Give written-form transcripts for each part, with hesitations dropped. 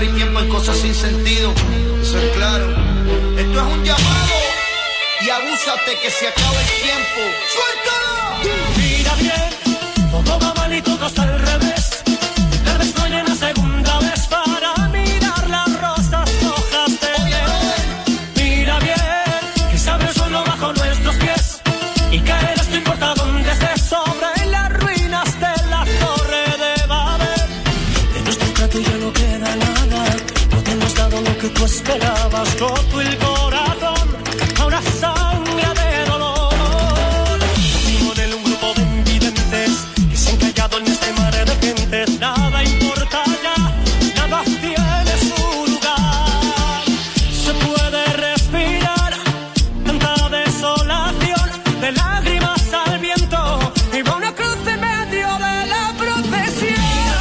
perdí tiempo en cosas sin sentido. Eso es claro. Esto es un llamado y abúsate que se acaba el tiempo. ¡Suéltalo! Mira bien, todo va mal y todo está al revés. Tal vez no haya una segunda vez para mirar las rosas rojas de él. Mira bien, que se abre el suelo bajo nuestros pies y caerás, no importa dónde estés, sobre las ruinas de la Torre de Babel. De nuestro trato ya no queda nada, no te hemos dado lo que tú esperabas, roto el corazón, ahora sangre de dolor. Vivo de un grupo de invidentes que se han callado en este mar de gentes. Nada importa ya, nada tiene su lugar. Se puede respirar tanta desolación, de lágrimas al viento y va una cruz en medio de la procesión.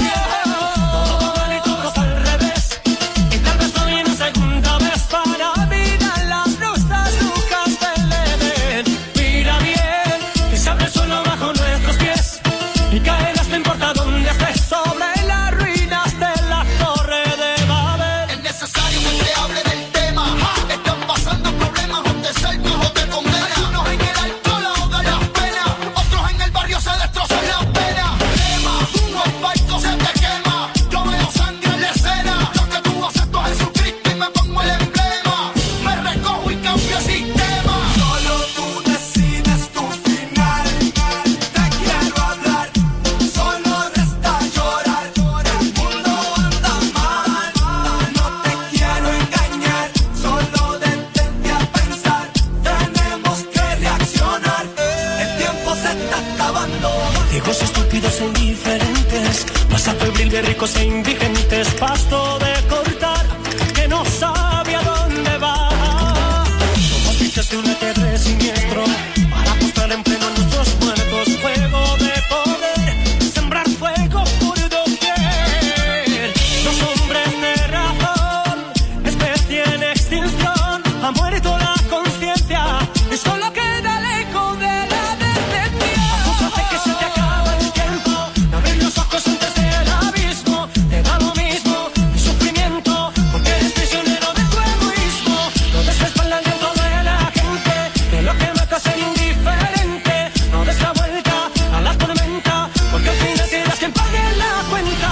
Todo mal y todo está al revés, y tal vez no viene segunda vez para mirar las rosas rojas del Edén. Mira bien, que se abre el suelo bajo nuestros pies y caerás, no importa dónde estés, sobre las ruinas de la Torre de Babel. Es necesario que te hable del tema. Están pasando problemas o te salvan o te condenan. Unos en el alcohol ahogan las penas, otros en el barrio se destrozan las penas. Crema, un asfalto se te quema. Yo veo sangre en la escena. Lo que tú acepto a Jesucristo y me pongo el emblema. Me recojo y cambio el sistema. Solo tú decides tu final. Te quiero hablar, solo resta llorar. El mundo anda mal, no te quiero engañar. Solo detente a pensar, tenemos que reaccionar. El tiempo se está acabando. Ciegos, estúpidos e indiferentes, masa febril de ricos e indigentes, pasto de cortar que no sabe a dónde va. Somos bichos de un ajedrez siniestro para apostar en pleno a nuestros muertos. Juego de poder, sembrar fuego por doquier. Los hombres de razón, especie en extinción, ha muerto la conciencia y solo queda el eco de la decepción. Acúsate que se te acaba el tiempo, de abrir los ojos antes del abismo. Te da lo mismo el sufrimiento, porque eres prisionero de tu egoísmo. No des la espalda al viento de la gente, que lo que mata es ser indiferente. No des la vuelta a la tormenta, porque al final serás quien pague la cuenta.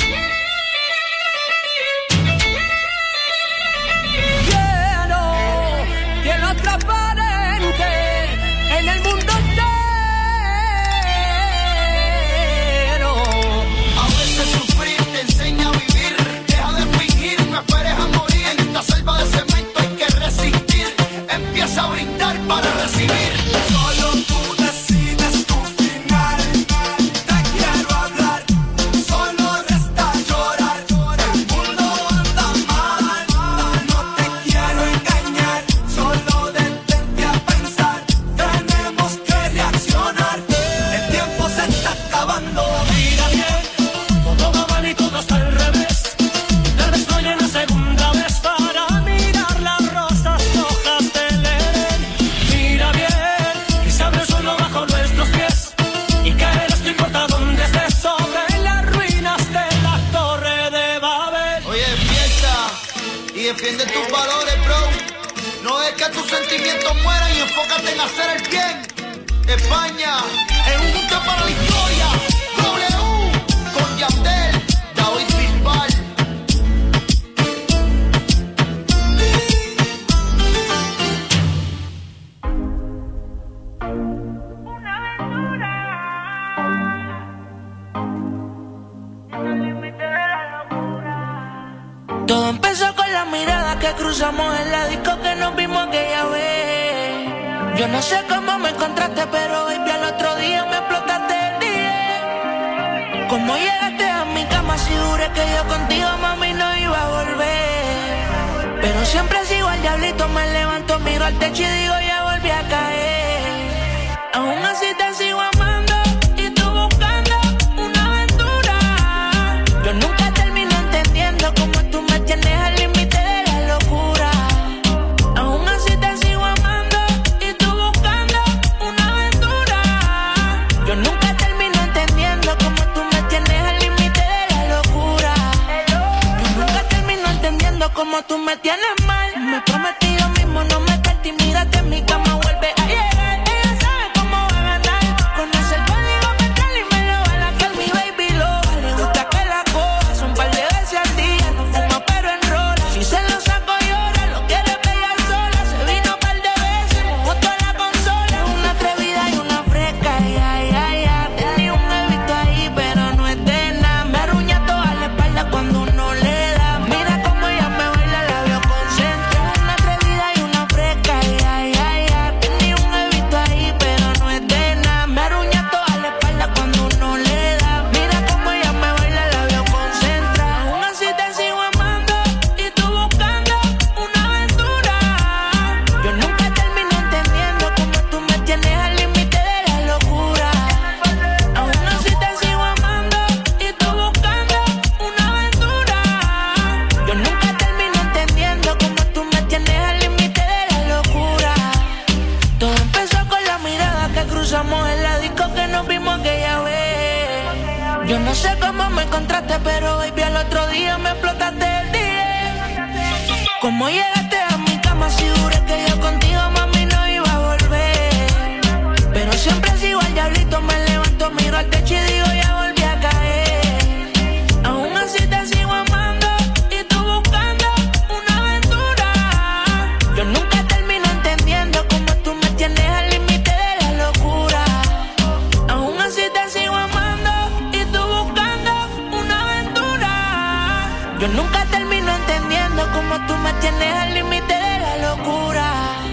Quiero transparente en el mundo entero. A veces sufrir te enseña a vivir. Deja de fingir, no esperes a morir. En esta selva de cemento hay que resistir. Empieza a brindar para recibir. Solo tú decides tu final. Te quiero hablar, solo resta llorar. El mundo anda mal, no te quiero engañar. Solo detente a pensar, tenemos que reaccionar. El tiempo se está acabando. Mira bien, todo va mal y todo está al revés. Tal vez no haya una segunda vez para mirar las rosas rojas del Edén. Mira bien, que se abre el suelo bajo nuestros pies y caerás, no importa dónde estés, sobre las ruinas de la Torre de Babel. Oye, despierta y defiende tus valores, bro. No es que tus sentimientos mueran y enfócate en hacer el bien. España es un punto para la historia. W con Yandel, David Bisbal. Todo empezó con la mirada que cruzamos en la disco que nos vimos aquella vez. Yo no sé cómo me encontraste, pero baby, al otro día me explotaste el día. Cómo llegaste a mi cama, si juré que yo contigo, mami, no iba a volver. Pero siempre sigo al diablito, me levanto, miro al techo y digo, ya volví a caer. Aún así te sigo amando y tú buscando una aventura. Yo nunca termino entendiendo cómo tú me tienes al límite de la locura. Aún así te sigo amando y tú buscando una aventura. Yo nunca termino entendiendo cómo tú me tienes al límite de la locura. Yo nunca termino entendiendo cómo tú me tienes mal. Me prometí yo mismo no meterte y mírate en mi cama vuelve a llegar. Ella sabe cómo va a ganar. Conoce el código mental y me lo va a lacar mi baby loca. Le gusta que la coja un par de veces al día. No fuma pero enrola. Si se lo saco llora, lo quiere pegar sola. Se vino un par de veces, mojó toda la consola. Es una atrevida y una fresca, tenía un bebito ahí pero no es de nada. Me arruña toda la espalda cuando uno le da. Mira cómo ella me baila, la veo concentrada. Una atrevida y una fresca, tenía un bebito ahí pero no es de nada. Me arruña toda la espalda cuando uno le da. Mira cómo ella me baila, la veo concentrada. Aún así te sigo amando y tú buscando una aventura. Yo nunca termino entendiendo cómo tú me tienes al límite de la locura. Aún así te sigo amando y tú buscando una aventura. Yo nunca termino entendiendo cómo tú me tienes al límite de la locura. Todo empezó con la mirada que cruzamos en la disco que nos vimos aquella vez. Yo no sé cómo me encontraste, pero baby al otro día me explotaste el día. ¿Cómo llegaste a mi cama si juré que yo contigo, mami, no iba a volver? Pero siempre sigo al diablito, me levanto, miro al techo y digo ya volví a caer. Aún así te sigo amando y tú buscando una aventura. Yo nunca termino entendiendo cómo tú me tienes al límite de la locura. Aún así te sigo amando y tú buscando una aventura. Yo nunca termino entendiendo cómo tú me tienes al límite de la locura.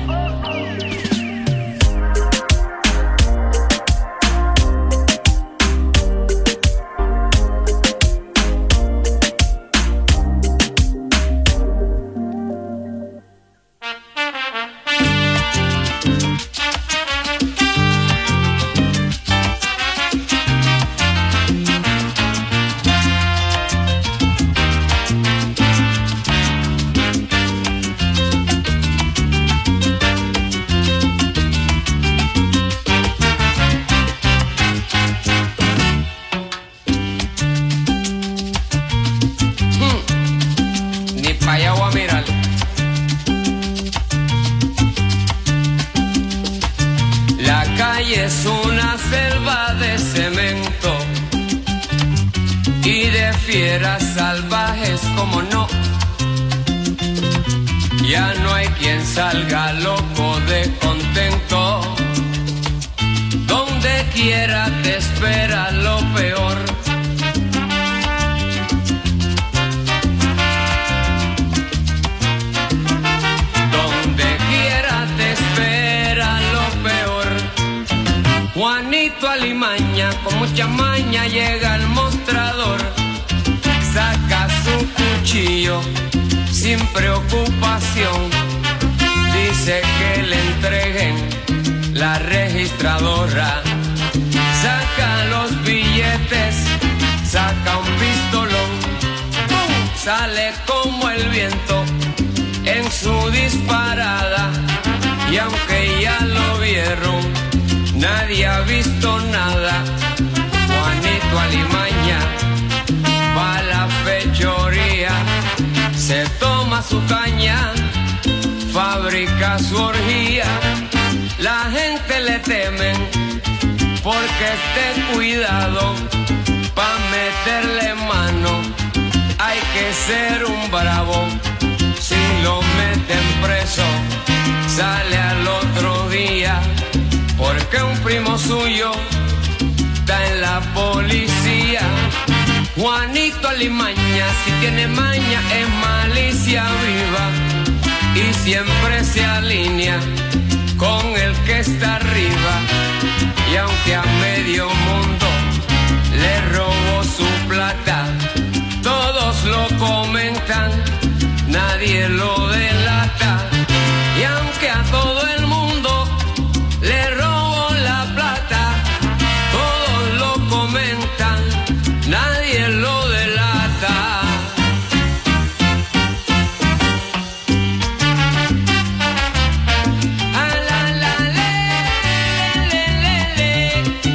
Ni pa' allá voy a mirar. La calle es una selva de cemento y de fieras salvajes, como no. Ya no hay quien salga loco de contento. Donde quiera te espera lo peor. Donde quiera te espera lo peor. Juanito Alimaña con mucha maña llega al mostrador. Saca su cuchillo sin preocupación. Dice que le entreguen la registradora. Saca los billetes, saca un pistolón. ¡Pum! Sale como el viento en su disparada. Y aunque ya lo vieron, nadie ha visto nada. Juanito Alimaña va a la fechoría, se toma su caña, fabrica su orgía. La gente le temen porque esté cuidado. Pa' meterle mano hay que ser un bravo. Si lo meten preso, sale al otro día, porque un primo suyo está en la policía. Juanito Alimaña, si tiene maña, es malicia viva y siempre se alinea con el que está arriba. Y aunque a medio mundo le robó su plata, todos lo comentan, nadie lo delata. Y aunque a todo el mundo le robó la plata, todos lo comentan, nadie lo delata. Ah, la, la, le, le, le, le.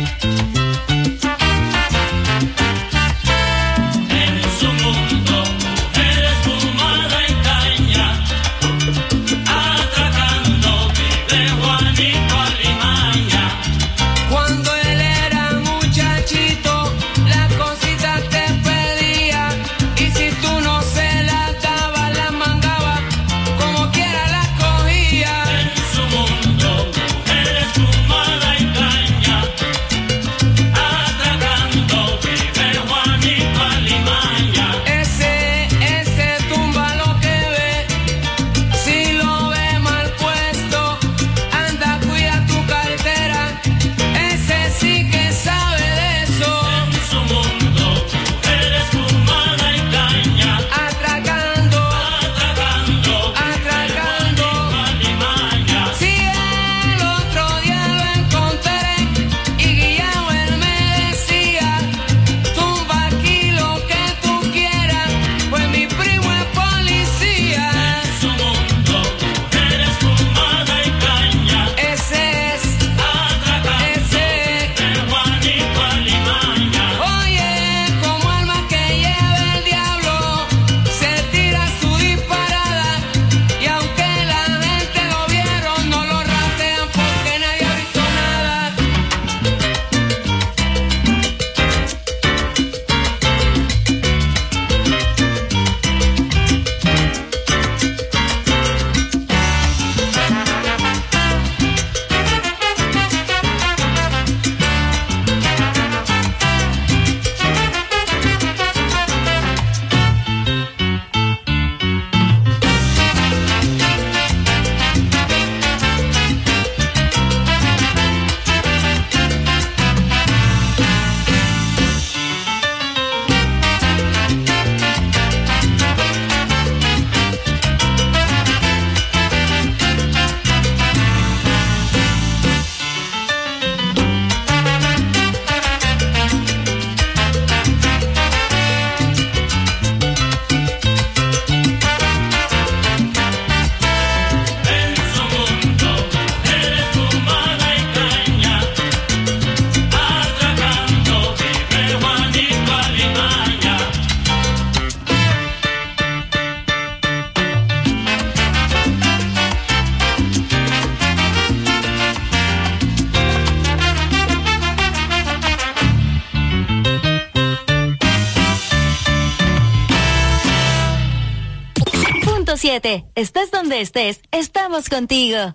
106.7. Estés donde estés, estamos contigo.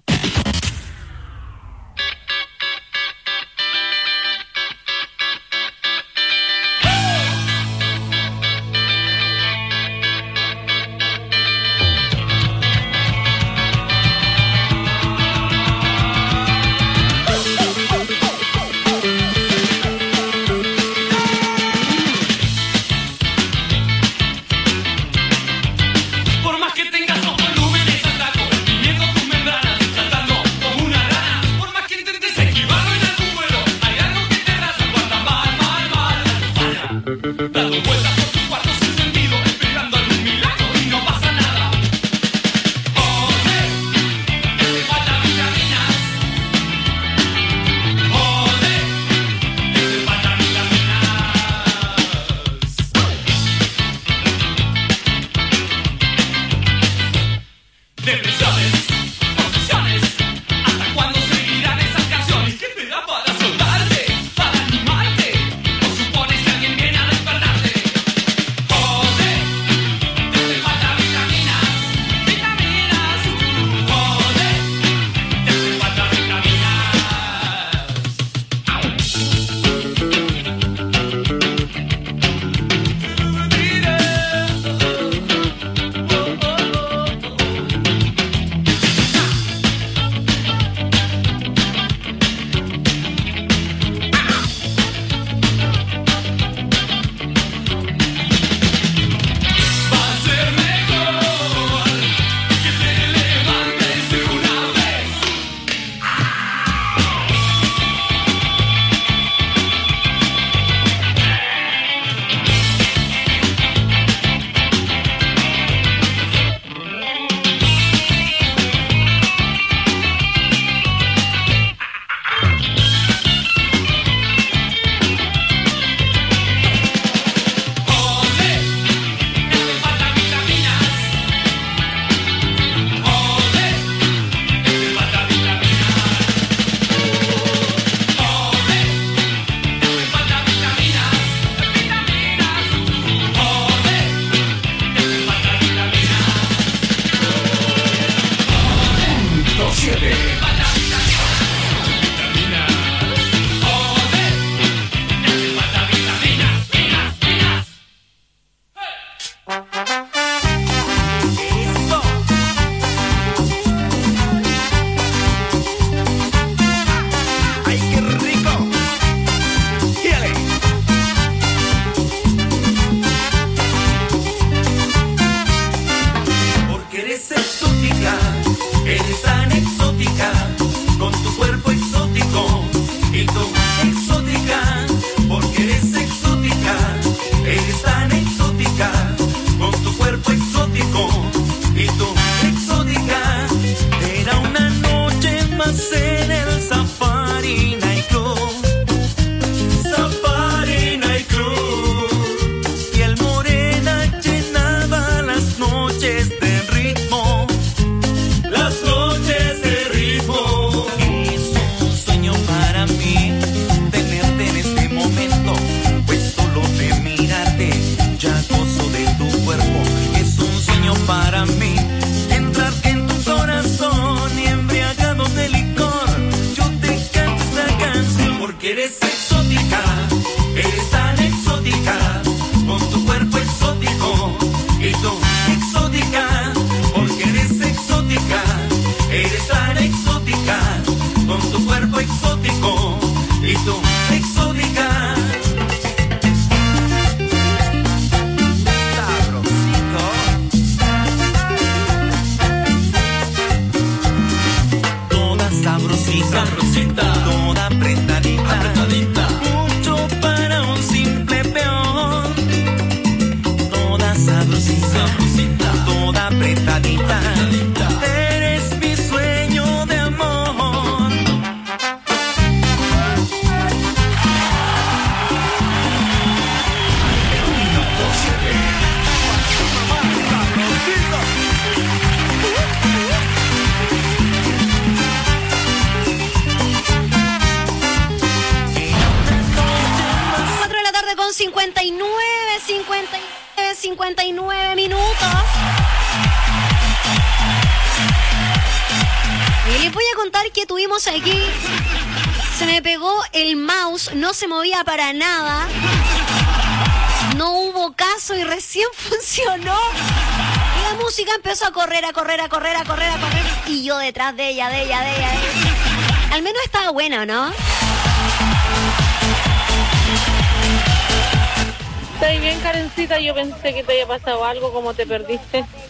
a contar que tuvimos aquí. Se me pegó el mouse, no se movía para nada. No hubo caso y recién funcionó. Y la música empezó a correr. Y yo detrás de ella. Al menos estaba buena, ¿no? Estoy bien, Karencita. Yo pensé que te había pasado algo, como te perdiste.